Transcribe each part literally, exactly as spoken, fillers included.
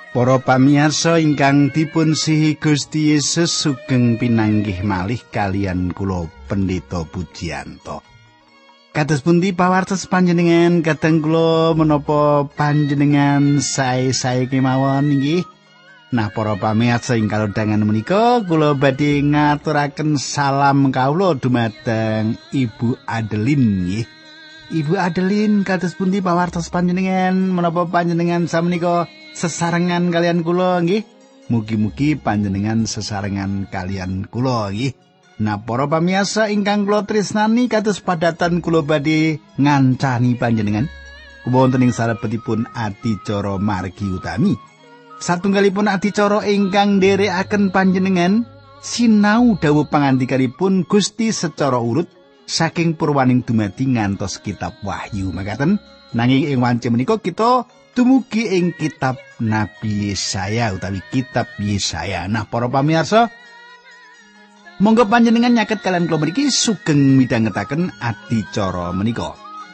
Para pamirsa ingkang dipun sihi Gusti Yesus sugeng pinanggih malih kalian kula Pendeta Pujiyanto. Kados pundi pawartos panjenengan kadang kula menapa panjenengan sae-sae kemawon nggih. Nah, para pamirsa ing kalodhangan menika kula badhe ngaturaken salam kawula dumateng Ibu Adeline nggih. Ibu Adeline kados pundi pawartos panjenengan menapa panjenengan samenika sesarengan kalian kula nggih. Mugi-mugi panjenengan sesarengan kalian kula nggih. Nah, para pamirsa ingkang kula tresnani kados padatan kula badhe ngancani panjenengan wonten ing salebetipun adicara margi utami. Satunggalipun adicara ingkang nderekaken panjenengan sinau dawuh pangandikanipun Gusti secara urut saking purwaning dumadi ngantos kitab Wahyu makaten. Nanging ing wanci menika kita dumugi ing kitab Nabi Yesaya utawi kitab Yesaya. Nah, para pamirsa, monggo panjenengan nyaket kalian kula mriki sugeng midhangetaken adicara menika.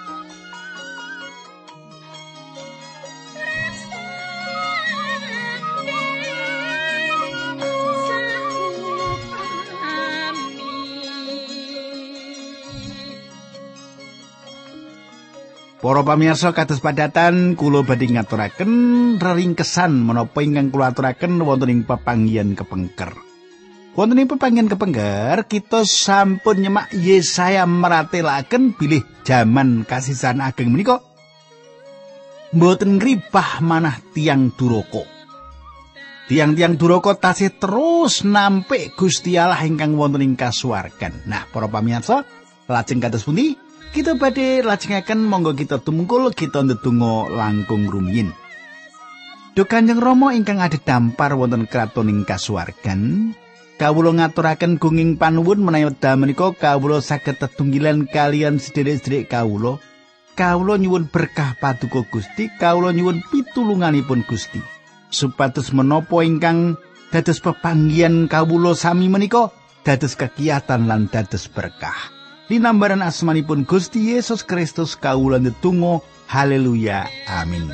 Para pamirsa kados padatan kula badhe ngaturaken reringkesan menapa ingkang kula aturaken wonten ing pepanggihan kepengker. Wonten ing pepanggihan kepengker kita sampun nyemak Yesaya meratelaken bilih jaman kasisan ageng menika mboten ngribah manah tiang duraka. Tiang-tiang duraka tasih terus nampik Gusti Allah ingkang wonten ing kasuwargan. Nah, para pamirsa, lajeng kados pundi? Kita badhe lajengaken monggo kita tumungkul kita ndedonga langkung rumiyin. Duh Kanjeng Rama ingkang adhedhampar wonten kratoning kasuwargan, kawula ngaturaken gunging panuwun menawi wekdal menika kawula saged tetunggilan kalian sedherek-sedherek kawula. Kawula nyuwun berkah paduka Gusti, kawula nyuwun pitulunganipun Gusti, supados menapa ingkang dados pepanggihan kawula sami menika dados kegiatan lan dados berkah. Linambaran asmanipun Gusti Yesus Kristus kawula ndedonga. Haleluya. Amin.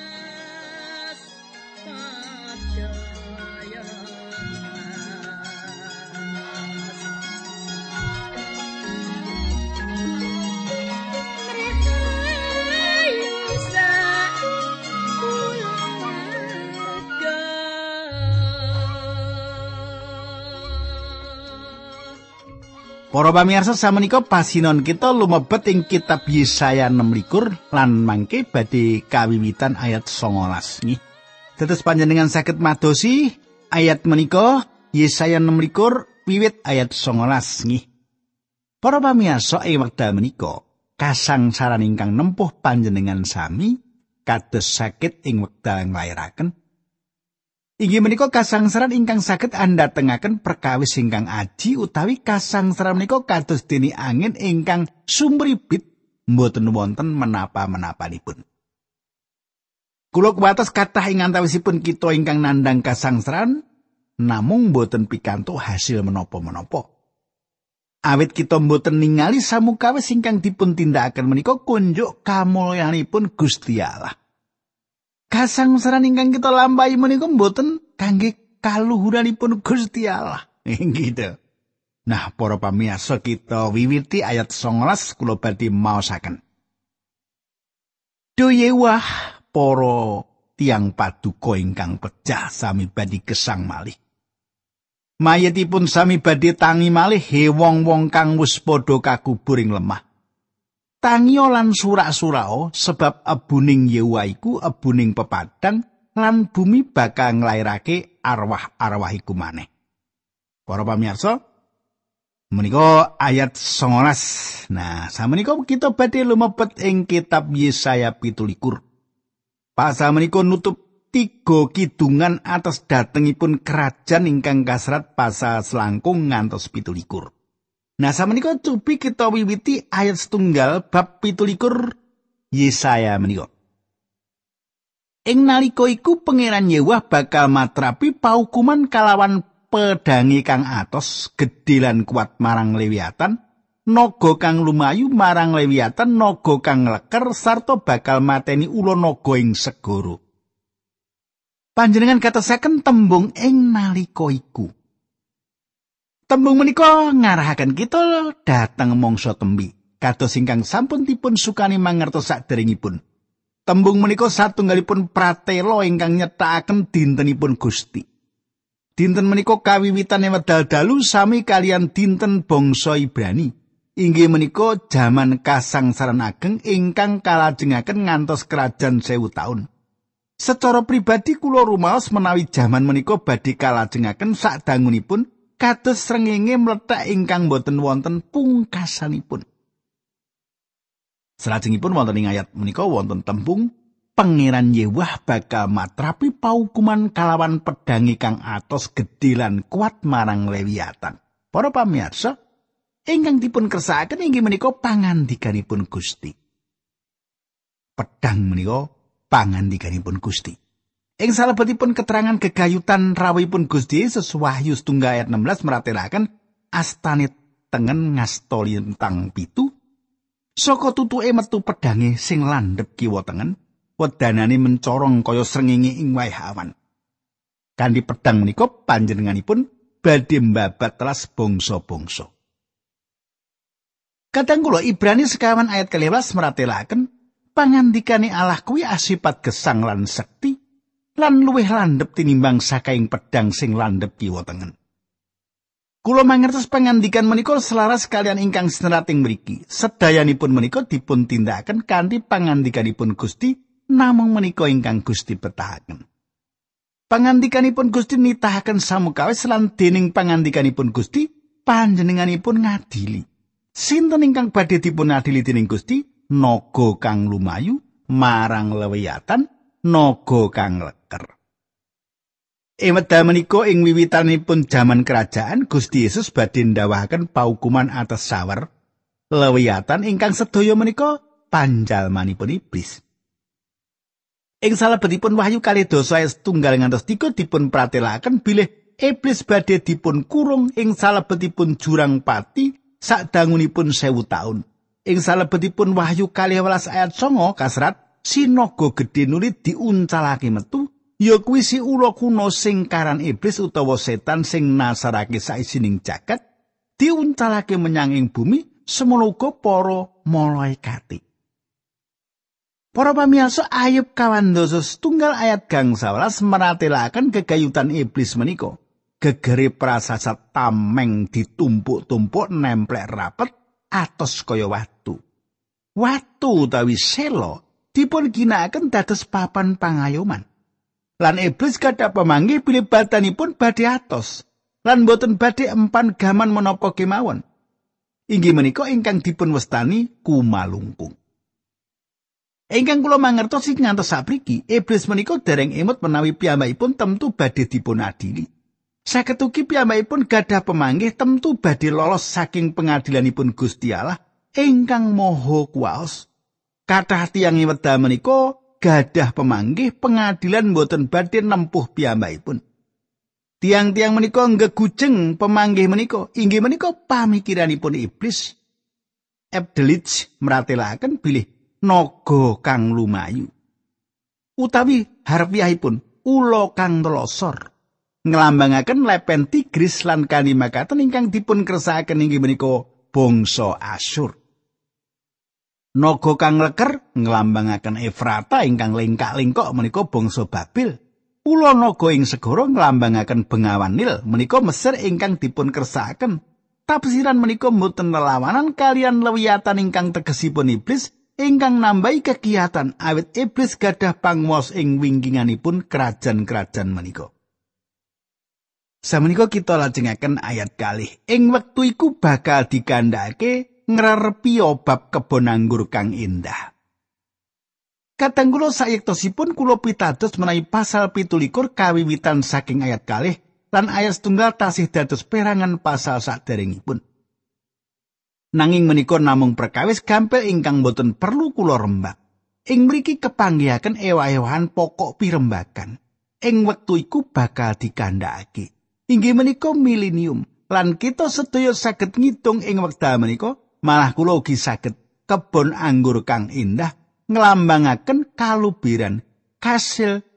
Para pamirsa samenika pasinon kita lumebet ing kitab Yesaya enam likur lan mangke badhe kawiwitan ayat songolas nggih. Dados panjenengan saged madosi ayat menika Yesaya enam likur wiwit ayat songolas nggih. Para pamirsa ing wekdal menika kasangsaran ingkang nempuh panjenengan sami kados sakit ing wekdal nglairaken. Inggih menika kasangsaran ingkang saged andhatengaken perkawis ingkang aji utawi kasangsaran menika kados dene angin ingkang sumribit mboten wonten menapa-menapanipun. Kula kuwatos kathah ing antawisipun kita ingkang nandhang kasangsaran namung mboten pikantuk hasil menapa-menapa. Awit kita mboten ningali samukawis ingkang dipun tindakaken menika kunjuk kamulyanipun Gusti Allah. Kasangsaran ingkang kita lampahi menika mboten kangge kaluhuranipun Gusti Allah. Gitu. Nah, para pamirsa kita wiwiti ayat songolas kula badhe maosaken. Doyewah para tiang paduka ingkang pecah sami badhe gesang malih. Mayitipun sami badhe tangi malih he wong-wong kang wis padha kakubur ing lemah. Tangio lan surak-surao sebab ebuning Yehuwa iku ebuning pepadang lan bumi bakal nglairake arwah-arwah iku maneh. Para pamirsa, menika ayat songolas. Nah, samenika kita badhe lumebet ing kitab Yesaya pitu likur. Pasal menika nutup tiga kidungan atas datengipun kerajaan ingkang kasrat pasal selangkung ngantos pitu likur. Nah, samenika cupi kita wiwiti ayat setunggal bab pitu likur Yesaya menika. Ing nalika iku Pangeran Yehuwa bakal matrapi paukuman kalawan pedangi kang atos gedhe lan kuat marang Lewiatan, naga kang lumayu marang Lewiatan, naga kang leker sarta bakal mateni ula naga ing segara. Panjenengan katosaken tembung ing nalika iku. Tembung menika ngarahaken kita dhateng mangsa tembi, kados ingkang sampun dipun sukani mangertos saderengipun. Tembung menika satunggalipun pratela ingkang nyethakaken dintenipun Gusti. Dinten menika kawiwitane wedal dalu sami kalian dinten bangsa Ibrani. Inggih menika jaman kasangsaran ageng ingkang kalajengaken ngantos kerajaan sewu taun. Secara pribadi kula rumaos menawi jaman menika badhe kalajengaken sadangunipun kados srengenge mlethek ingkang boten wonten pungkasanipun. Salajengipun wonten ing ayat menika wonten tembung Pangeran Yewah bakal matrapi paukuman kalawan pedhangi kang atos gedhe lan kuat marang Lewiatan. Para pamirsa, ingkang dipun kersakaken inggih menika pangandikanipun Gusti. Pedhang menika pangandikanipun Gusti. Ing salebetipun keterangan gegayutan rawuhipun Gusti Yesus Wahyu setunggal ayat enam belas meratelaken astane tengen ngasta lintang pitu saka tutuke metu pedhange sing landhep kiwa tengen. Wedanane mencorong kaya srengenge ing wayah awan. Kanthi pedhang menika panjenenganipun badhe mbabat telas bangsa-bangsa. Kadang kula Ibrani sekawan ayat keliwelas meratelaken pangandikane Allah kuwi asipat gesang lan sekti lan luwih landhep tinimbang sakaing pedhang sing landhep kiwa tengen. Kula mangertos pangandikan menika selaras kalian ingkang sinerating mriki. Sedayanipun menika dipun tindakaken kanthi pangandikanipun Gusti namung menika ingkang Gusti betahaken. Pangandikanipun Gusti nitahaken samukawis lan dening pangandikanipun Gusti panjenenganipun ngadili. Sinten ingkang badhe dipun adili dening Gusti? Naga kang lumayu marang Lewiatan, naga kang leker. Ing wekdal menika ing wiwitanipun jaman kerajaan Gusti Yesus badhe ndawahaken paukuman atas sawer Lewiatan ingkang sedaya menika panjalmanipun iblis. Ing salebetipun Wahyu kalih dasa ayat setunggal ngantos tiga dipun pratelaken bilih iblis badhe dipun kurung ing salebetipun jurang pati sadangunipun sewu taun. Ing salebetipun Wahyu kalih welas ayat sanga kasrat sinaga gedhe nuli diuncalake metu ya kuwi si ula kuno sing karan iblis utawa setan sing nasarake saisining jagat diuncalake menyang ing bumi semono uga para malaikate. Para pamirsa Ayub kawandasa setunggal ayat gangsal welas meratelaken gegayutan iblis menika. Gegere prasasat tameng ditumpuk-tumpuk nemplek rapet atos kaya watu. Watu utawi sela dipun ginakaken dados papan pangayoman. Lan iblis gadah pamanggih bilih badanipun badhe atos lan boten badhe empan gaman menapa kemawon. Inggih menika ingkang dipun wastani kumalungkung. Ingkang kula mangertos ing ngantos sapriki, iblis menika dereng emut menawi piyambakipun temtu badhe dipun adili. Saged ugi piyambakipun gadah pemanggih temtu badhe lolos saking pengadilanipun Gusti Allah ingkang maha kuwaos. Kathah tiyang ing wekdal menika gadah pemanggih pengadilan boten badhe nempuh piyambakipun. Tiang-tiang menika ngegujeng pemanggih menika inggih menika pamikiranipun iblis. Ebdelich meratelaken bilih naga kang lumayu utawi harfiahipun ula kang telosor nglambangaken lepen Tigris lan kanimakaten ingkang dipun kersakaken inggih menika bangsa Asyur. Naga kang leker nglambangaken Efrata ingkang lengkak-lengkok menika bangsa Babil. Ula naga ing segara nglambangaken Bengawan Nil menika Mesir ingkang dipun kersakaken. Tafsiran menika mboten lelawanan kalian Lewiatan ingkang tegesipun iblis ingkang nambahi kegiatan awit iblis gadah pangwas ing wingkinganipun kerajaan-kerajaan menika. Samenika kita lajengaken ayat kalih. Ing wektu iku bakal dikandhake ngrerepi bab kebon anggur kang indah. Kadang kula sayektosipun kula pitados menawi pasal pitulikur kawiwitan saking ayat kalih lan ayat setunggal tasih dados perangan pasal saderengipun. Nanging menika namung perkawis gampil ingkang boten perlu kula rembak. Ing mriki kepanggihaken ewah-ewahan pokok pirembagan. Ing wektu iku bakal dikandhakake. Inggih menika milenium lan kita sedaya saged ngitung ing wekdal menika malah kula ugi saged kebon anggur kang indah nglambangaken kalubiran, kasil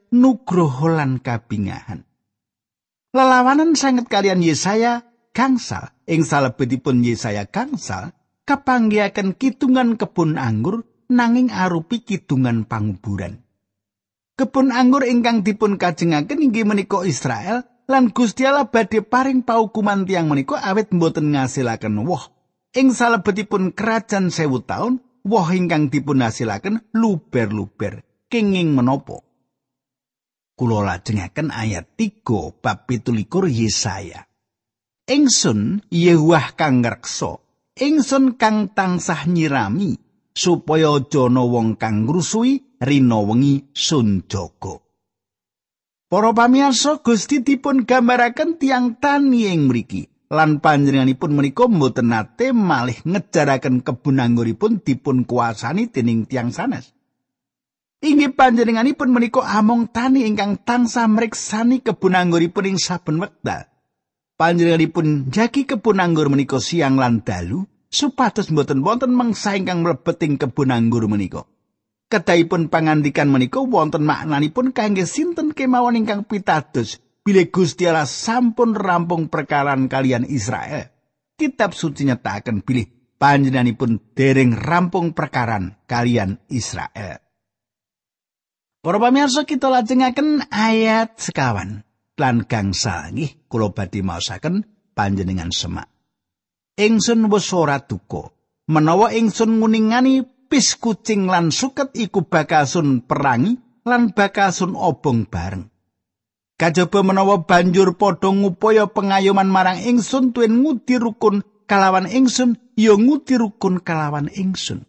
nugroho lan kabingahan. Lelawanan sanget kalian Yesaya gangsal, ing salebetipun Yesaya gangsal kapanggihaken kidungan kebun anggur nanging arupi kidungan panguburan. Kebun anggur ingkang dipun kajengaken inggih menika Israel, lan Gusti Allah badhe paring paukuman tiyang menika awit mboten ngasilaken woh. Ing salebetipun kerajaan sewu taun, woh ingkang dipun hasilaken luber-luber. Kenging menapa? Kula lajengaken ayat tiga bab pitulikur Yesaya. Ingsun Yehuwah kang ngreksa, ingsun kang tansah nyirami, supaya aja ana wong kang ngrusui rina wengi sun jaga. Para pamirsa, Gusti dipun gambaraken tiyang tani ing mriki, lan panjenenganipun menika mboten nate malih ngejaraken kebun angguripun dipun kuasani dening tiyang sanes. Inggih panjenenganipun menika among tani ingkang tansah mriksani kebun angguripun ing saben wekdal. Panjenenganipun jagi kebun anggur menika siang lan dalu supados mboten wonten mangsa ingkang mlebet ing kebun anggur menika. Kedahipun pangandikan menika wonten maknanipun kangge sinten kemawon ingkang pitados bilih Gusti Allah sampun rampung perkaran kalian Israel. Kitab suci nyataken bilih panjenenganipun dereng rampung perkaran kalian Israel. Para pamirsa, kita lajengaken ayat sekawan lan gangsal nggih kula badhe maosaken panjenengan semak. Ingsun wis ora duka menawa ingsun nguningani pis kucing lan suket iku bakal sun perangi lan bakal sun obong bareng. Kajaba menawa banjur padha ngupaya pengayoman marang ingsun tuwin ngudi rukun kalawan ingsun ya ngudi rukun kalawan ingsun.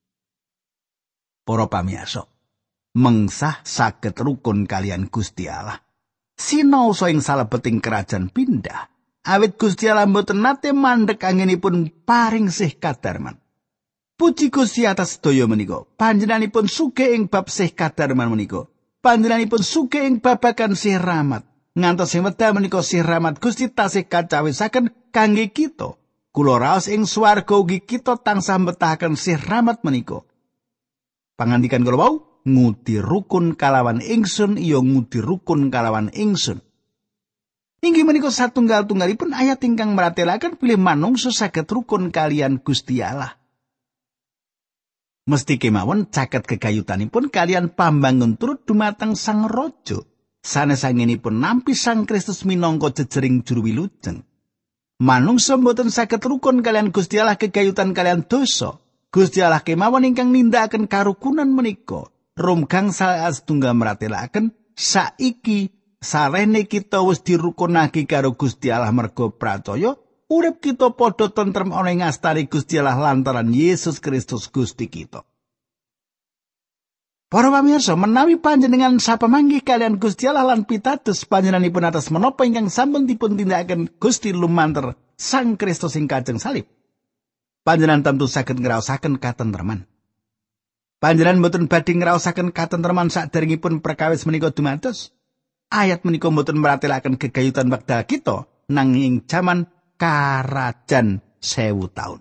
Para pamirsa, mengsah saged rukun kalian Gusti Allah. Sinaosa ing salebeting kerajaan pindah, awit Gusti Allah mboten nate mandheg anginipun paring sih kadarman. Puji Gusti atas sedaya menika. Panjenenganipun sugih ing bab sih kadarman menika. Panjenenganipun sugih ing babagan sih rahmat. Ngantos ing wekdal menika sih rahmat Gusti tasih kacawisaken kangge kita. Kula raos ing swarga ugi kita tansah mbetahaken sih rahmat menika. Pangandikan kula wau, ngudi rukun kalawan ingsun iya ngudi rukun kalawan ingsun. Inggih menika satunggal-tunggalipun ayat ingkang maratelaken bilih manungsa saged rukun kalian Gusti Allah. Mesti kemawon caket gegayutanipun kalian pambangun turut dumateng Sang Raja. Sanes-sangenipun nampi Sang Kristus minangka jejering juru wilujeng. Manungsa mboten saged rukun kalian Gusti Allah gegayutan kalian dosa. Gusti Allah kemawon ingkang nindakaken karukunan menika. Rom gangsal setunggal maratelaken saiki sarene kita wis dirukunake karo Gusti Allah merga pracaya urip kita padha tentrem ana ing astane Gusti Allah lantaran Yesus Kristus Gusti kita. Para pamirsa, menawi panjenengan sapamanggih kalian Gusti Allah lan pitados panjenenganipun atas menapa ingkang sampun dipun tindakaken Gusti lumantar Sang Kristus ing kajeng salib, panjenengan tentu saged ngraosaken katentreman. Panjenengan mboten badhe ngraosaken katentreman saderengipun perkawis menika dumados. Ayat menika mboten maratelaken gegayutan wekdal kita nanging jaman karajan sewu taun.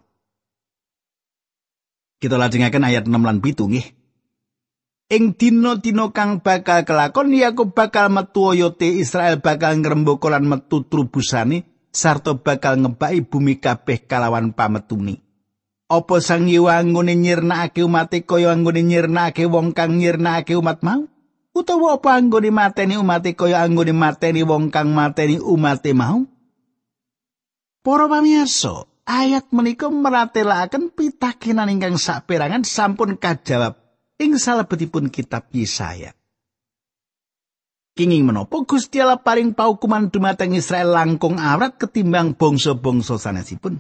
Kita lajengaken ayat enam lan pitu nggih. Ing dina-dina kang bakal kelakon Yakub bakal metu oyote, Israel bakal ngrembaka lan metu trubusane sarta bakal ngebaki bumi kabeh kalawan pametune. Apa Sang Yewa anggone nyirnakake umate kaya anggone nyirnakake wong kang nyirnakake umat mau? Utawa apa anggone mateni umate kaya anggone mateni wong kang mateni umate mau? Para pamirsa, ayat menika maratelaken pitakenan ingkang saperangan sampun kajawab ing salebetipun kitab Yesaya. Kenging menapa Gusti Allah paring paukuman dumateng Israel langkung awrat ketimbang bangsa-bangsa sanesipun?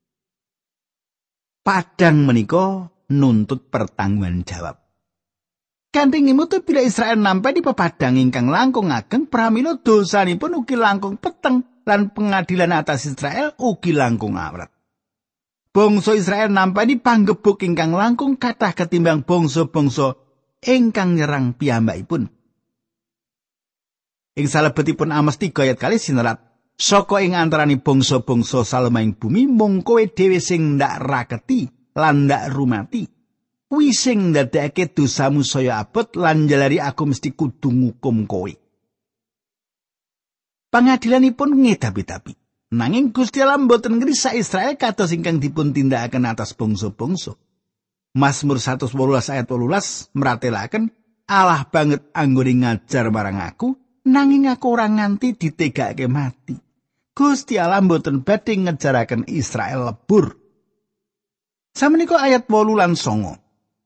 Padang menika nuntut pertanggungan jawab. Kanthi ngimutu bila Israel nampi di pepadang ingkang langkung ageng, pramila dosanipun ugi langkung peteng lan pengadilan atas Israel ugi langkung awrat. Bangsa Israel nampi di panggebuk ingkang langkung kathah ketimbang bangsa-bangsa ingkang nyerang piyambakipun. Ing salebetipun Amos tiga ayat kalih sinerat, saka ing antarane bangsa-bangsa salemaing bumi mung kowe dhewe sing ndak raketi lan ndak rumati. Kuwi sing ndadekake dosamu saya abot lan njalari aku mesti kudu ngukum kowe. Pangadilanipun ngedapi-dapi. Nanging Gusti Allah mboten ngrisak Israel kados ingkang dipun tindakaken atas bangsa-bangsa. Mazmur seratus wolulas ayat wolulas mratelaken Allah banget anggone ngajar marang aku, nanging aku ora nganti ditegake mati. Gusti Allah mboten badhe ngejaraken Israel lebur. Samenika ayat wolu lan songo.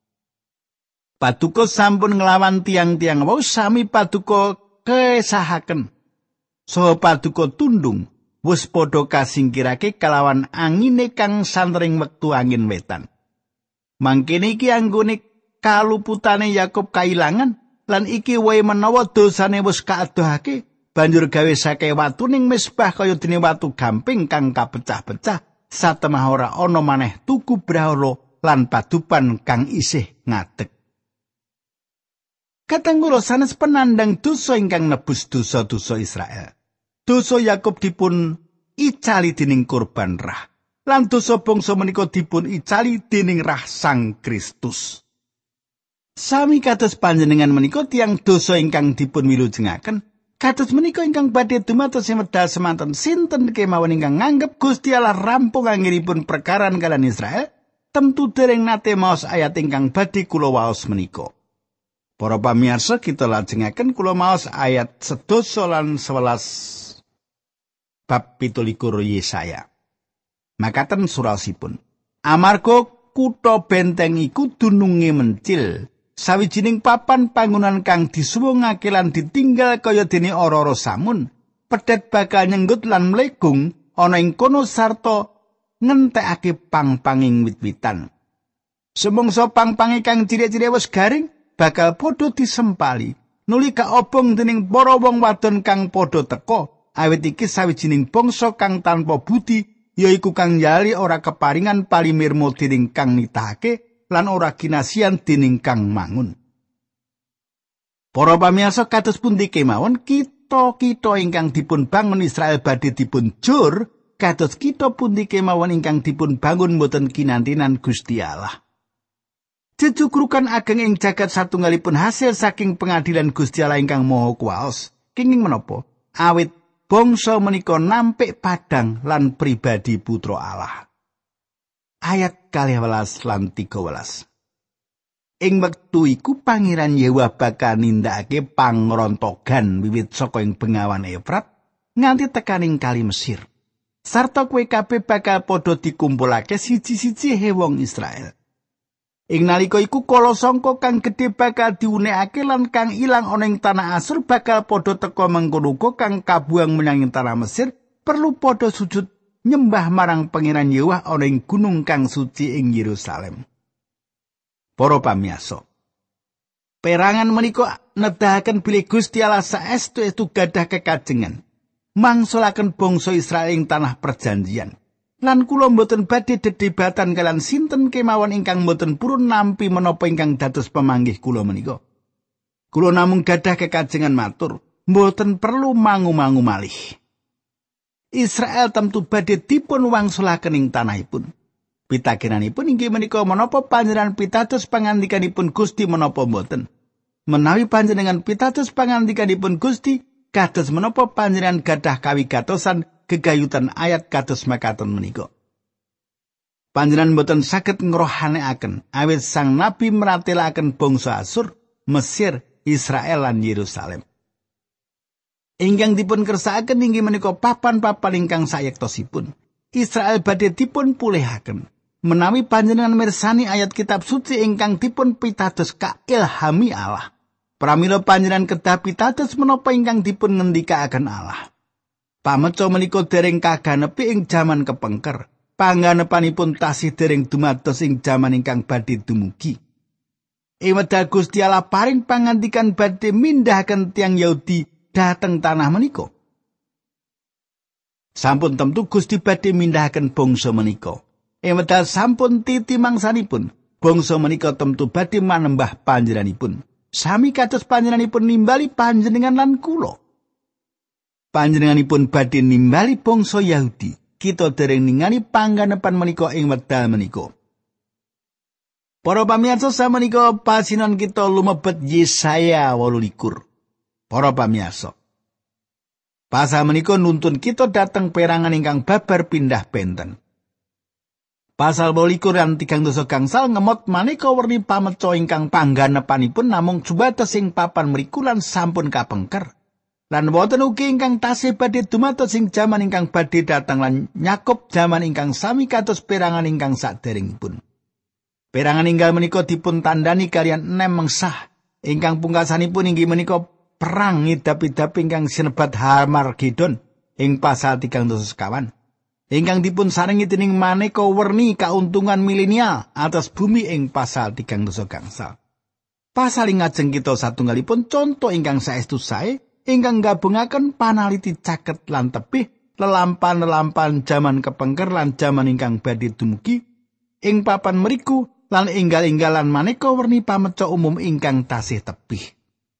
Paduka sampun nglawan tiang-tiang wau sami paduka kesahaken. Saha paduka tundung wis padha kasingkirake kalawan angine kang santring wektu angin wetan. Mangkene iki anggone kaluputane Yakub kailangan lan iki wae menawa dosane wis kaadohake banjur gawe sake watu ning mesbah kaya dene watu gamping kang kapecah-pecah satemah ora ana maneh tugu brahala lan padupan kang isih ngadeg. Katanggulo sanes penandang dosa ingkang nebus dosa-dosa Israel. Dosa Yakub dipun icali dening kurban rah. Lan dosa bangsa menika dipun icali dening rah Sang Kristus. Sami kados panjenengan menika tiyang dosa ingkang dipun wilujengaken, kados menika ingkang badhe dumados medal semanten sinten kemawon ingkang nganggep Gusti Allah rampung anggenipun perkaran kalian Israel, tentu dereng nate maos ayat ingkang badhe kula waos menika. Para pamirsa, kita lajengaken kula maos ayat sedasa lan sewelas bab pitulikur Yesaya. Makaten surasipun. Amarga kutha benteng iku dununge mencil, sawijining papan panggonan kang disuwungake lan ditinggal kaya dene ora-ora samun, pedhet bakal nyenggut lan mlegung ana ing kono sarta ngentekake pang-panging wit-witan. Semangsa pang-pange kang cilik-cilik wis garing bakal padha disempali, nuli kaobong dening para wong wadon kang padha teka. Awit iki sawijining bangsa kang tanpa budi, yaiku kang yali ora keparingan palimirmo dening kang nitahake lan ora kinasian dening kang mangun. Para pamirsa kados pundi kemawon kita-kita ingkang dipun bangun Israel badhe dipun jur, kados kita pundi kemawon ingkang dipun bangun boten kinantinan Gusti Allah. Jejugrukan ageng ing jagat satunggalipun hasil saking pengadilan Gusti Allah ingkang Maha Kuwaos. Kenging menapa? Awit bangsa menika nampik padang lan pribadi putra Allah. Ayat kalih welas lan tiga welas. Ing wektu iku Pangeran Yehuwa bakal nindakake pangrontogan wiwit saka ing bengawan Efrat nganti tekaning kali Mesir. Sarta kowe kabeh bakal padha dikumpulake siji-siji wong Israel. Ing nalika iku kala sangka kang gedhe bakal diunekake lan kang ilang ana ing tanah Asur bakal padha teka mengkono kang kabuang menyang ing tanah Mesir perlu padha sujud nyembah marang Pangeran Yehuwa ana ing gunung kang suci ing Yerusalem. Para pamirsa, perangan menika nedahaken bilih Gusti Allah saestu-estu gadah kekajengan mangsulaken bangsa Israel ing tanah perjanjian. Lan kula mboten badhe dedebatan kalian sinten kemawon ingkang mboten purun nampi menapa ingkang dados pamanggih kula menika. Kula namung gadah kekajengan matur, mboten perlu mangu-mangu malih. Israel tentu badhe dipun wangsulaken ing tanahipun. Pitakenanipun inggih menika menapa panjenengan pitados pangandikanipun Gusti menapa mboten. Menawi panjenengan pitados pangandikanipun Gusti, kados menapa panjenengan gadah kawigatosan gegayutan ayat kados makaten menika. Panjenengan boten saged ngrohanekaken awit sang nabi meratelaken bangsa Asur, Mesir, Israel lan Yerusalem. Ingkang dipun kersakaken inggih menika papan-papan ingkang sayektosipun. Israel badhe dipun pulihaken. Menawi panjenengan mirsani ayat kitab suci ingkang dipun pitados kailhami Allah. Pramila panjenengan kedah pitados menapa ingkang dipun ngendikaaken Allah. Pameca menika dereng kaganepi ing jaman kepengker. Pangganepanipun tasih dereng dumados ing jaman ingkang badhe dumugi. Ing wekdal Gusti Allah paring pangandikan badhe mindhahaken tiyang Yahudi dhateng tanah menika. Sampun temtu Gusti badhe mindhahaken bangsa menika. Ing wekdal sampun titi mangsanipun, bangsa menika temtu badhe manembah panjenenganipun. Sami kados panjenenganipun nimbali panjenengan lan kula. Panjenenganipun badhe nimbali bangsa Yahudi. Kita dereng ningali pangganepan menika ing wekdal menika. Para pamirsa samenika pasinan kita lumebet Yesaya wolu likur. Para pamirsa, pasal menika nuntun kita dateng perangan ingkang babar pindah benten. Pasal wolu likur lan tigang dasa gangsal ngemot maneka werni pameca ingkang pangganepanipun namung jubates ing papan mriku lan sampun kapengker. Lan wonten ugi ingkang tasih badhe dumados ing jaman ingkang badhe dateng lan nyakup jaman ingkang sami kados perangan ingkang saderengipun. Perangan inggal menika dipun tandani kalian enem mengsah ingkang pungkasanipun inggih menika perang ngidap-idap ingkang sinebat Harmagedon ing pasal tigang dasa sekawan. Ingkang dipun sarengi dening maneka werni kauntungan milenial atas bumi ing pasal tigang dasa gangsal. Pasal ngajeng kita satunggalipun contoh ingkang saestu sae ingkang gabungaken panaliti caket lan tebih lelampan-lelampan jaman kepengker lan jaman ingkang badhe dumugi ing papan mriku lan enggal-enggalan maneka werni pameca umum ingkang tasih tebih.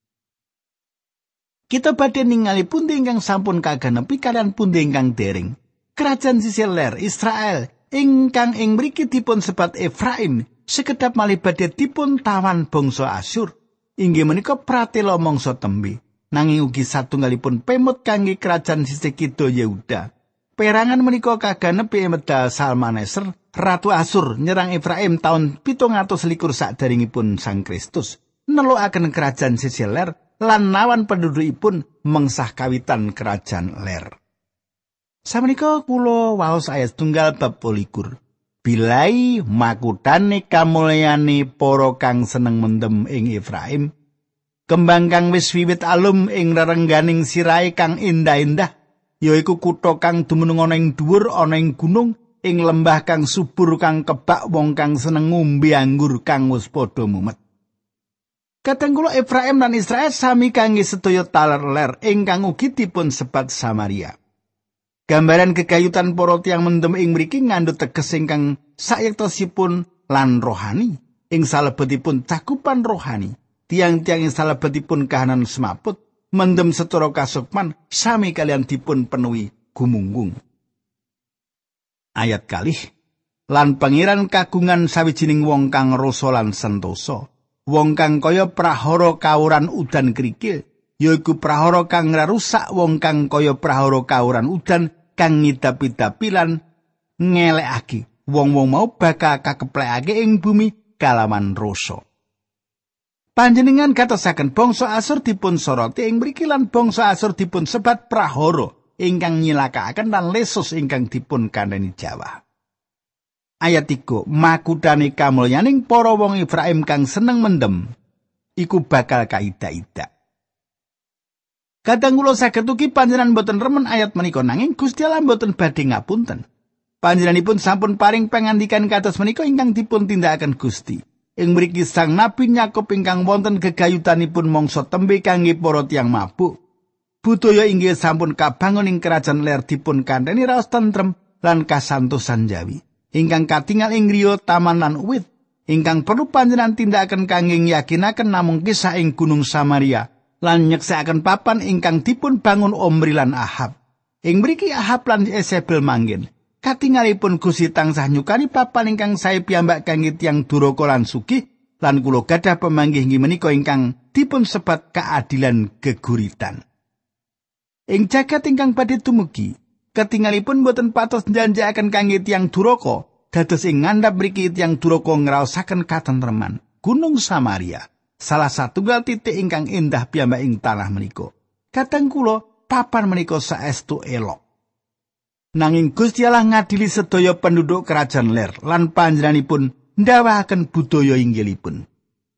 Kita badhe ningali pundi ingkang sampun kaganepi kalian pundi ingkang dereng. Kerajaan sisih ler Israel ingkang ing mriki dipun sebat Efraim sekedap malih badhe dipun tawan bangsa Asyur. Inggih menika pratela mangsa tembe. Nanging ugi satunggalipun pemut kangge kerajaan sisih kidul Yehuda. Perangan menika kaganepi medal Salmaneser, Ratu Asur nyerang Efraim taun pitung atus selikur saderengipun Sang Kristus. Nelukaken kerajaan sisih ler lan nawan pendudukipun mengsah kawitan kerajaan ler. Samenika kula waos ayat tunggal bab likur. Bilai makutane kamulyane para kang seneng mendem ing Efraim. Kembang kang wis wiwit alum ing rerengganing sirahe kang indah-indah, yaiku kutha kang dumunung ana ing dhuwur ana ing gunung, ing lembah kang subur kang kebak wong kang seneng ngombe anggur kang wis padha mumet. Kateng kula Efraim lan Israel sami kangge sedaya taler ler ingkang ugi dipun sebat Samaria. Gambaran kegayutan para tiyang mendem ing mriki ngandhut teges ingkang sayektosipun lan rohani, ing salebetipun cakupan rohani. Tiang-tiang ing salebetipun kahanan semaput mendem secara kasukman sami kalian dipun penuhi gumunggung. Ayat kalih, lan pangeran kagungan sawijining wong kang rasa lan sentosa, wong kang kaya prahara kawuran udan krikil, yaiku prahara kang ngrusak wong kang kaya prahara kawuran udan kang ngidap-idapi lan ngelekake. Wong-wong mau bakal kakeplekake ing bumi kalawan rasa. Panjenengan katosaken bangsa Asur dipun soroti ing mriki lan bangsa Asur dipun sebat prahara ingkang nyilakaken lan lesus ingkang dipun kandhani Jawa. Ayat tiga, makutane kamulyaning para wong Efraim kang seneng mendem iku bakal kaida-ida. Kadang kula saged ugi panjenengan boten remen ayat menika nanging Gusti Allah boten badhe ngapunten. Panjenenganipun sampun paring pangandikan kados menika ingkang dipun tindakaken Gusti. Ing mriki Sang Nabi nyakup ingkang wonten gegayutanipun mangsa tembe kangge para tiyang mabuk. Budaya inggih sampun kabangun ing kerajaan ler dipun kandhani raos tentrem lan kasantosan Jawi. Ingkang katingal ing griya taman lan uwit. Ingkang perlu panjenengan tindakaken kangge yakinaken namung kisah ing Gunung Samaria lan nyeksakaken papan ingkang dipun bangun Omri lan Ahab. Ing mriki Ahab lan Jezebel manggen. Katingalipun Gusti tansah nyukani papan ingkang sae piyambak kangge tiyang duraka lan sugih lan kula gadah pamanggih inggih menika ingkang dipun sebat keadilan geguritan. Ing jagat ingkang badhe tumugi, katingalipun boten patos njanjakaken kangge tiyang duraka, dados ing ngandhap mriki tiyang duraka ngraosaken katentreman. Gunung Samaria, salah satunggal titik ingkang endah piyambak ing tanah menika. Kadang kula papan menika saestu elok. Nanging Gusti Allah ngadili sedaya penduduk kerajaan ler lan panjenenganipun ndawahaken budaya inggilipun.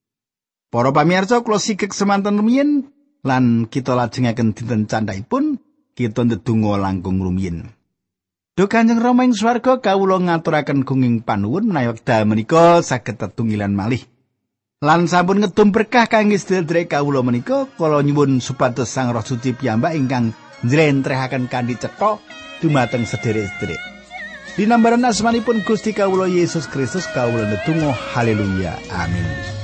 Para pamirsa kula sikek semanten rumiyin lan kita lajengaken dinten candhaipun kita ndedonga langkung rumiyin. Duh Kanjeng Rama ing swarga kawula ngaturaken gunging panuwun menawi wekdal menika saged tetunggilan malih. Lan sampun ngedum berkah kangge sedherek kawula menika kula nyuwun supados Sang Roh Suci piyambak ingkang njlentrehaken kanthi cetha dumateng sederek-sederek. Dinambaran asmanipun Gusti kawula Yesus Kristus kawula ndedonga haleluya amin.